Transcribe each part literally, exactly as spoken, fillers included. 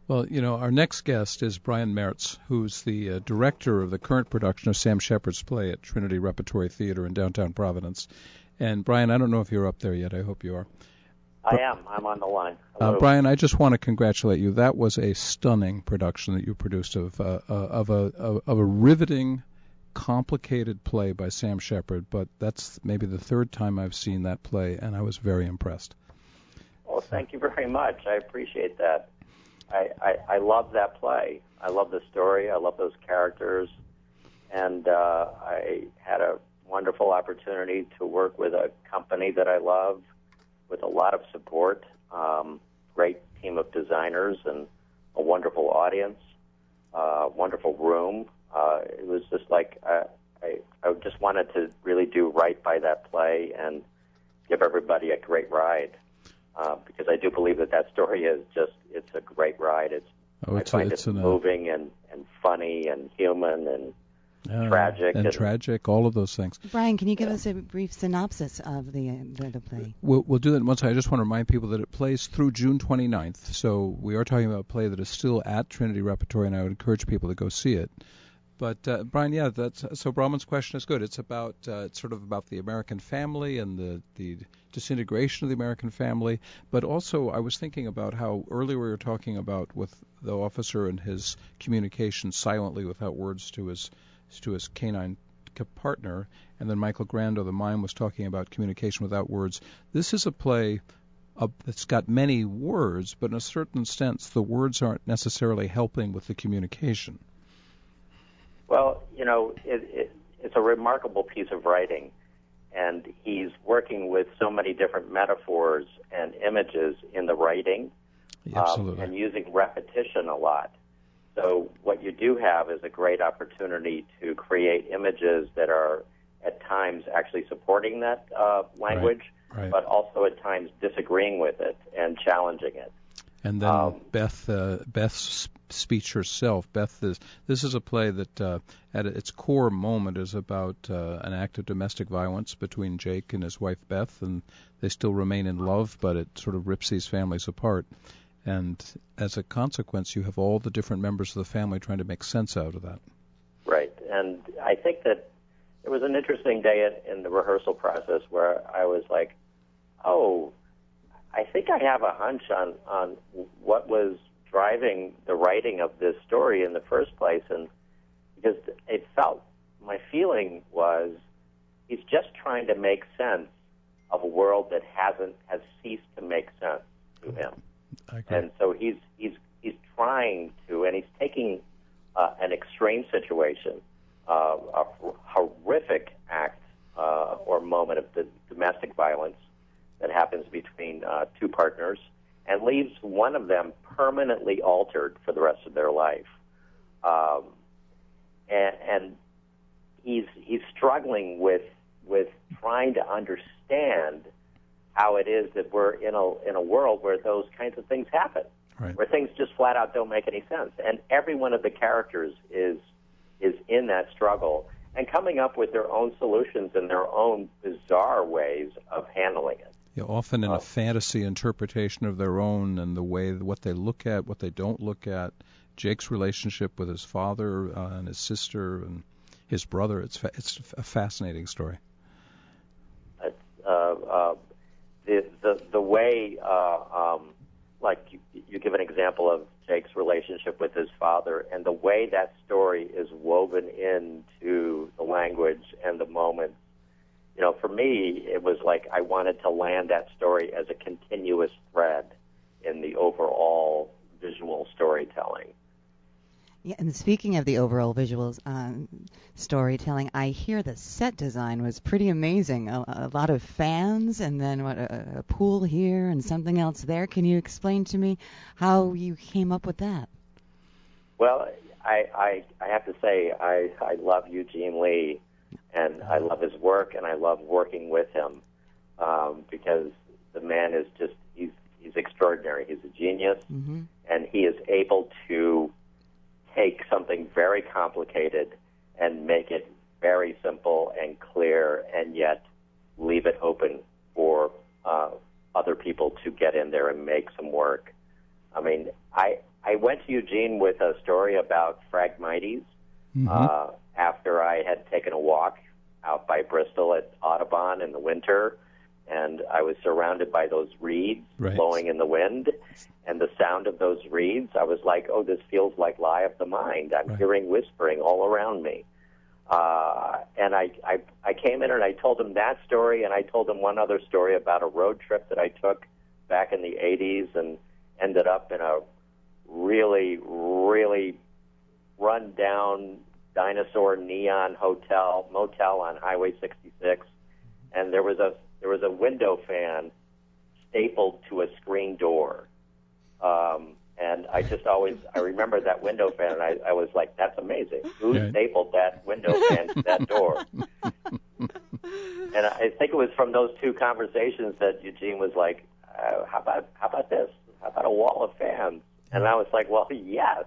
Well, you know, our next guest is Brian Mertz, who's the uh, director of the current production of Sam Shepard's play at Trinity Repertory Theater in downtown Providence. And, Brian, I don't know if you're up there yet. I hope you are. I am. I'm on the line. Uh, Brian, I just want to congratulate you. That was a stunning production that you produced of uh, uh, of a of, of a riveting, complicated play by Sam Shepard. But that's maybe the third time I've seen that play, and I was very impressed. Well, thank you very much. I appreciate that. I, I, I love that play. I love the story. I love those characters. And uh, I had a wonderful opportunity to work with a company that I love, with a lot of support, um, great team of designers, and a wonderful audience, uh, wonderful room. Uh, it was just like uh, I, I just wanted to really do right by that play and give everybody a great ride. Uh, because I do believe that that story is just, it's a great ride. It's, oh, it's I find a, it's it an, moving and, and funny and human and uh, tragic. And, and tragic, all of those things. Brian, can you give yeah. us a brief synopsis of the, the, the play? We'll, we'll do that once. I just want to remind people that it plays through June twenty-ninth. So we are talking about a play that is still at Trinity Repertory, and I would encourage people to go see it. But, uh, Brian, yeah, that's, so Brahman's question is good. It's about, uh, it's sort of about the American family and the, the disintegration of the American family. But also I was thinking about how earlier we were talking about with the officer and his communication silently without words to his to his canine partner. And then Michael Grando, the mime, was talking about communication without words. This is a play uh, that's got many words, but in a certain sense the words aren't necessarily helping with the communication. Well, you know, it, it, it's a remarkable piece of writing, and he's working with so many different metaphors and images in the writing, Absolutely. Um, and using repetition a lot. So what you do have is a great opportunity to create images that are at times actually supporting that uh, language, right, right. but also at times disagreeing with it and challenging it. And then um, Beth, uh, Beth's speech herself. Beth is. This is a play that, uh, at its core moment, is about uh, an act of domestic violence between Jake and his wife Beth, and they still remain in love, but it sort of rips these families apart. And as a consequence, you have all the different members of the family trying to make sense out of that. Right, and I think that it was an interesting day in the rehearsal process where I was like, oh, I think I have a hunch on, on what was driving the writing of this story in the first place, and because it felt, my feeling was, he's just trying to make sense of a world that hasn't, has ceased to make sense to him. I agree. And so he's, he's, he's trying to, and he's taking uh, an extreme situation, uh, a horrific act uh, or moment of the domestic violence that happens between uh, two partners, and leaves one of them permanently altered for the rest of their life. Um, and, and he's he's struggling with with trying to understand how it is that we're in a in a world where those kinds of things happen, right. where things just flat out don't make any sense. And every one of the characters is is in that struggle and coming up with their own solutions and their own bizarre ways of handling it. Yeah, often in a fantasy interpretation of their own, and the way what they look at, what they don't look at. Jake's relationship with his father uh, and his sister and his brother. It's fa- it's a fascinating story. It's, uh, uh, the the the way, uh, um, like you, you give an example of Jake's relationship with his father, and the way that story is woven into the language and the moments. You know, for me, it was like I wanted to land that story as a continuous thread in the overall visual storytelling. Yeah, and speaking of the overall visuals um, storytelling, I hear the set design was pretty amazing. A, a lot of fans, and then what a, a pool here and something else there. Can you explain to me how you came up with that? Well, I I, I have to say I, I love Eugene Lee. And I love his work, and I love working with him um, because the man is just, he's he's extraordinary. He's a genius, mm-hmm. and he is able to take something very complicated and make it very simple and clear, and yet leave it open for uh, other people to get in there and make some work. I mean, I I I went to Eugene with a story about Phragmites Mm-hmm. uh, after I had taken a walk out by Bristol at Audubon in the winter, and I was surrounded by those reeds Right. blowing in the wind, and the sound of those reeds, I was like, oh, this feels like Lie of the Mind. I'm Right. hearing whispering all around me. Uh, and I, I, I came in and I told him that story, and I told him one other story about a road trip that I took back in the eighties and ended up in a really, really run-down dinosaur neon hotel, motel on Highway sixty-six, and there was a there was a window fan stapled to a screen door. Um, and I just always, I remember that window fan, and I, I was like, that's amazing. Who Right. stapled that window fan to that door? And I think it was from those two conversations that Eugene was like, uh, how about how about this? How about a wall of fans? And I was like, well, yes.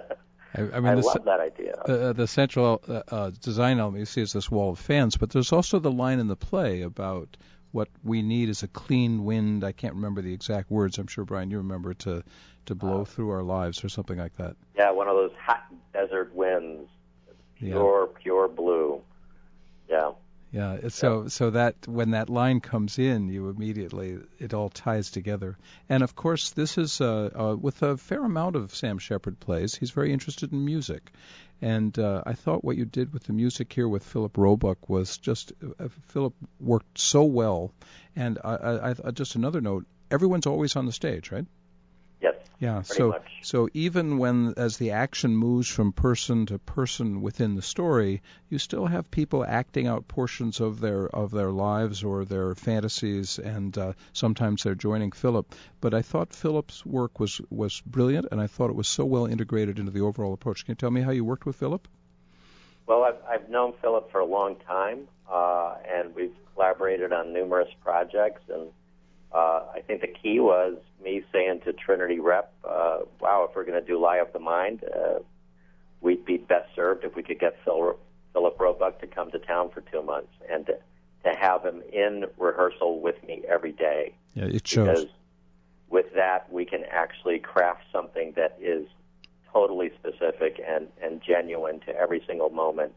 I, I mean, I the, love that idea. Uh, the central uh, uh, design element you see is this wall of fans, but there's also the line in the play about what we need is a clean wind. I can't remember the exact words. I'm sure, Brian, you remember, to to blow uh, through our lives or something like that. Yeah, one of those hot desert winds, pure, yeah. pure blue. Yeah. Yeah. So, yeah. so that when that line comes in, you immediately it all ties together. And of course, this is uh, uh, with a fair amount of Sam Shepard plays. He's very interested in music, and uh, I thought what you did with the music here with Philip Roebuck was just uh, Philip worked so well. And I, I, I, just another note: everyone's always on the stage, right? Yes. Yeah. Pretty So, much. so even when as the action moves from person to person within the story, you still have people acting out portions of their of their lives or their fantasies, and uh, sometimes they're joining Philip. But I thought Philip's work was was brilliant, and I thought it was so well integrated into the overall approach. Can you tell me how you worked with Philip? Well, I've, I've known Philip for a long time, uh, and we've collaborated on numerous projects, and Uh, I think the key was me saying to Trinity Rep, uh, wow, if we're going to do Lie of the Mind, uh, we'd be best served if we could get Phil, Philip Roebuck to come to town for two months and to, to have him in rehearsal with me every day. Yeah, it shows. Because with that, we can actually craft something that is totally specific and, and genuine to every single moment.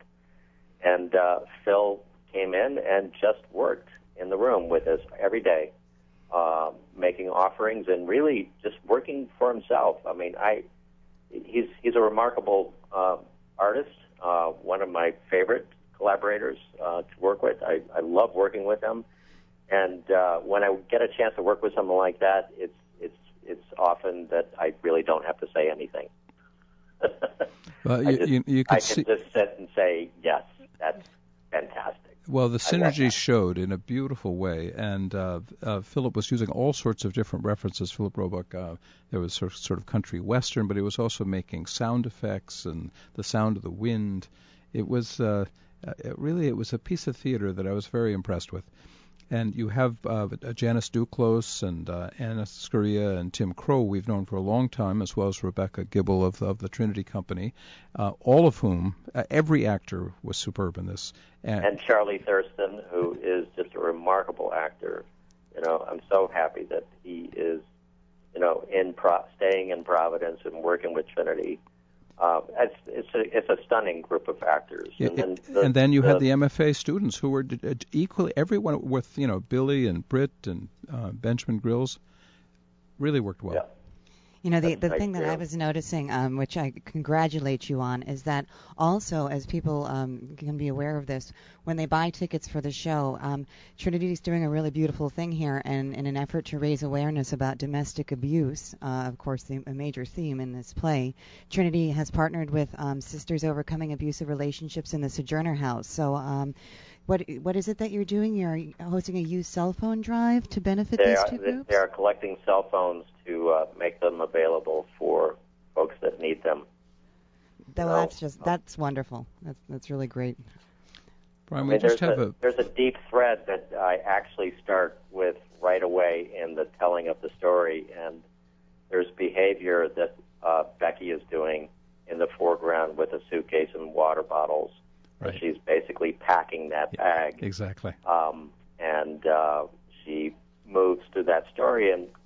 And uh, Phil came in and just worked in the room with us every day. Uh, making offerings and really just working for himself. I mean, I he's he's a remarkable uh, artist, uh, one of my favorite collaborators uh, to work with. I, I love working with him, and uh, when I get a chance to work with someone like that, it's it's it's often that I really don't have to say anything. Well, I, you, just, you, you I see... can just sit and say, yes, that's fantastic. Well, the synergy showed in a beautiful way, and uh, uh, Philip was using all sorts of different references. Philip Roebuck, uh, there was sort of, sort of country western, but he was also making sound effects and the sound of the wind. It was uh, it really it was a piece of theater that I was very impressed with. And you have uh, Janice Duclos and uh, Anna Scuria and Tim Crow we've known for a long time, as well as Rebecca Gibble of, of the Trinity Company, uh, all of whom, uh, every actor was superb in this. And, and Charlie Thurston, who is just a remarkable actor. You know, I'm so happy that he is, you know, in Pro- staying in Providence and working with Trinity. Uh, it's it's a, it's a stunning group of actors. Yeah, and, then the, the, and then you the, had the M F A students who were equally, everyone with, you know, Billy and Britt and uh, Benjamin Grills really worked well. Yeah. You know, the, That's the nice thing that too. I was noticing, um, which I congratulate you on, is that also, as people um, can be aware of this, when they buy tickets for the show, um, Trinity is doing a really beautiful thing here, and in an effort to raise awareness about domestic abuse, uh, of course, the, a major theme in this play, Trinity has partnered with um, Sisters Overcoming Abusive Relationships in the Sojourner House. So um, what what is it that you're doing? You're hosting a used cell phone drive to benefit they these are, two groups? They are collecting cell phones to uh, make them available for folks that need them. Well, No. that's just that's wonderful. That's that's really great. Brian, I we mean, just there's have a, a... there's a deep thread that I actually start with right away in the telling of the story, and there's behavior that uh, Becky is doing in the foreground with a suitcase and water bottles. Right. And she's basically packing that bag. Exactly. Um, and uh, she moves through that story, and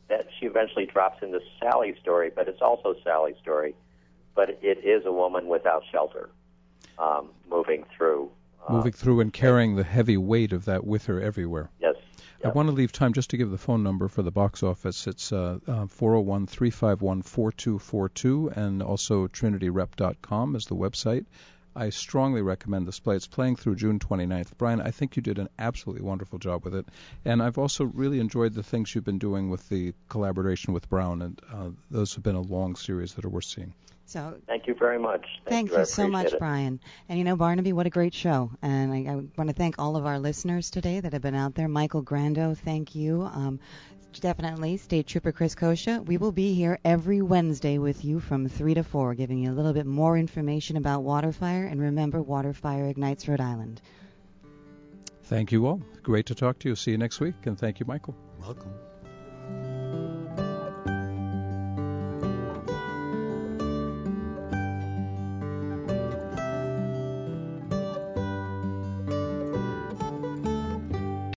that she eventually drops into Sally's story, but it's also Sally's story. But it is a woman without shelter, um, moving through. Uh, moving through and carrying the heavy weight of that with her everywhere. Yes. I want to leave time just to give the phone number for the box office. It's uh, uh, four oh one, three five one, four two four two, and also trinity rep dot com is the website. I strongly recommend this play. It's playing through June twenty-ninth. Brian, I think you did an absolutely wonderful job with it. And I've also really enjoyed the things you've been doing with the collaboration with Brown, and uh, those have been a long series that are worth seeing. So thank you very much. Thank, thank you, you so much, it. Brian. And you know, Barnaby, what a great show. And I, I want to thank all of our listeners today that have been out there. Michael Grando, thank you. Um, definitely, State Trooper Chris Kosha. We will be here every Wednesday with you from three to four, giving you a little bit more information about Waterfire. And remember, Waterfire ignites Rhode Island. Thank you all. Great to talk to you. See you next week. And thank you, Michael. Welcome.